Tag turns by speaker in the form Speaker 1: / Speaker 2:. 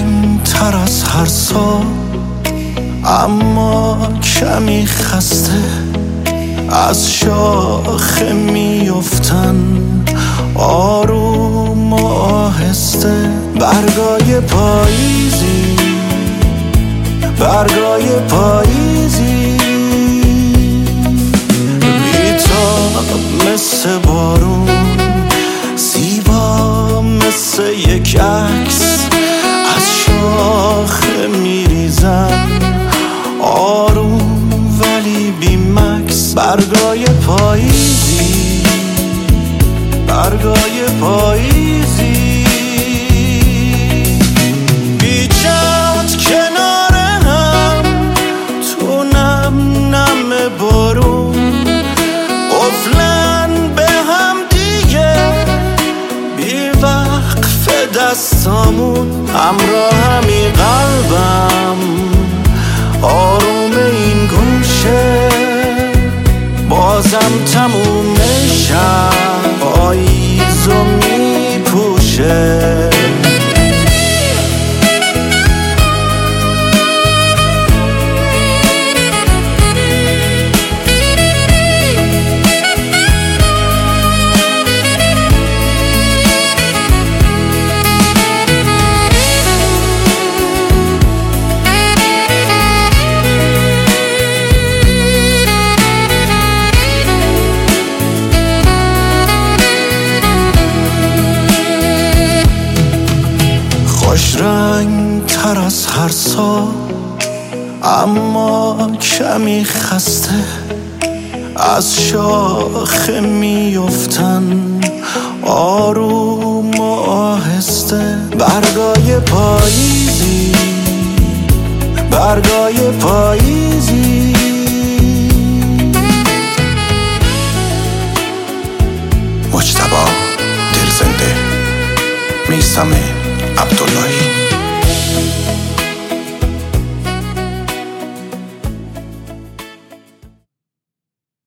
Speaker 1: رنگ تر از هر سال، اما کمی خسته از شاخه میافتن آروم و آهسته. برگای پاییزی، برگای پاییزی، بی‌تاب مثل بارون، زیبا مثل یک عکس، از شاخه میریزن آروم ولی بی مکس. برگای پاییزی، برگای پاییزی، بی‌جات کنار هم تو نم نم بارون، قفلن به هم دیگه بی وقف دستامون، همراهمی قلبم آروم این گوشه، بازم تموم شب پاییزو میپوشه. خوش رنگ تر از هر سال، اما کمی خسته از شاخه میافتن آروم و آهسته. برگای پاییزی، برگای پاییزی، مجتبی دلزنده، میثم عبداللهی.